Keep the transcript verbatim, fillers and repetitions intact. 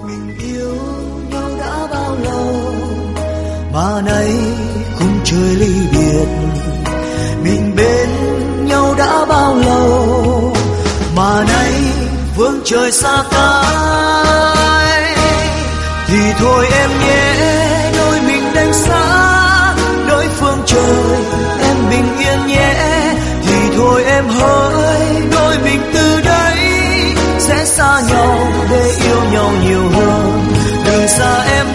Mình yêu nhau đã bao lâu mà nay khung trời ly biệt. Mình bên nhau đã bao lâu mà nay phương trời xa cách. Thì thôi em nhé, đôi mình đành xa nơi phương trời, em bình yên nhé. Thì thôi em hỡi, đôi mình từ đây sẽ xa nhau để yêu nhau nhiều hơn. Đừng xa em